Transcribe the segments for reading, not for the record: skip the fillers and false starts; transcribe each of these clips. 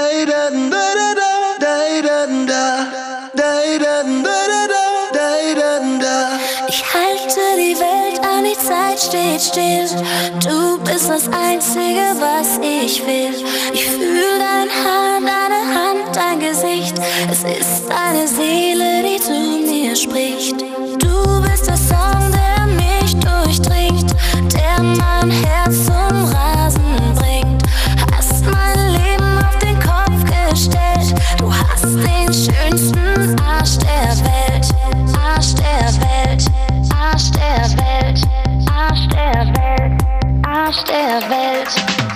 Ich halte die Welt an, die Zeit steht still. Du bist das Einzige, was ich will. Ich fühl dein Haar, deine Hand, dein Gesicht. Es ist deine Seele, die zu mir spricht. Du bist der Song, der mich durchdringt, der mein Herz zum Rasen bringt. Hast mein Leben auf den Kopf gestellt. Du hast den schönsten Arsch der Welt. Arsch der Welt, Arsch der Welt, Arsch der Welt, Arsch der Welt.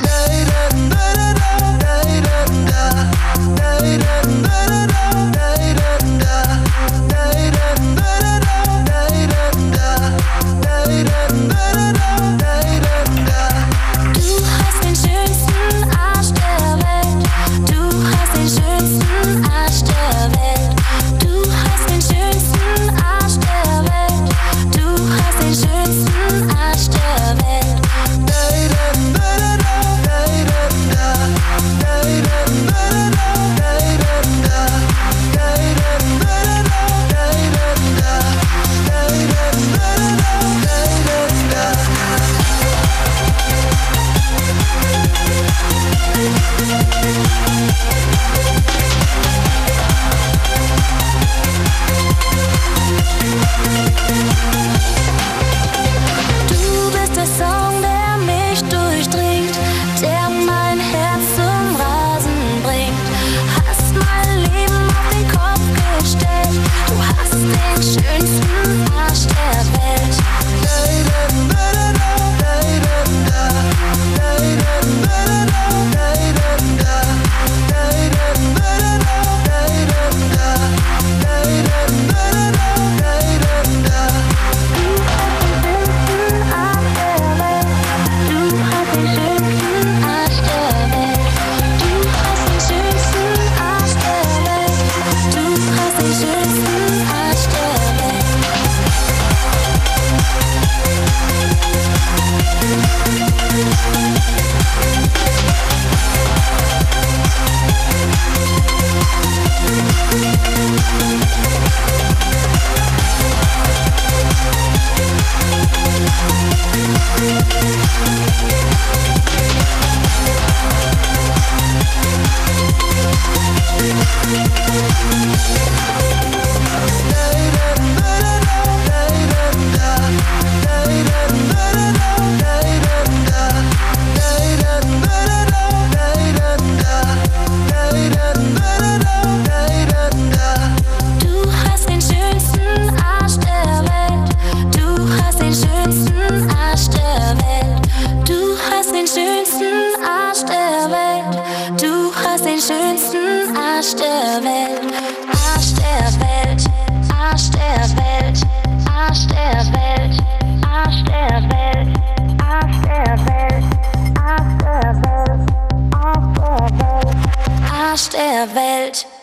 Arsch der Welt, Arsch der Welt, Arsch der Welt, Arsch der Welt, Arsch der Welt, Arsch der Welt, Arsch der Welt, Arsch der Welt, Arsch der Welt.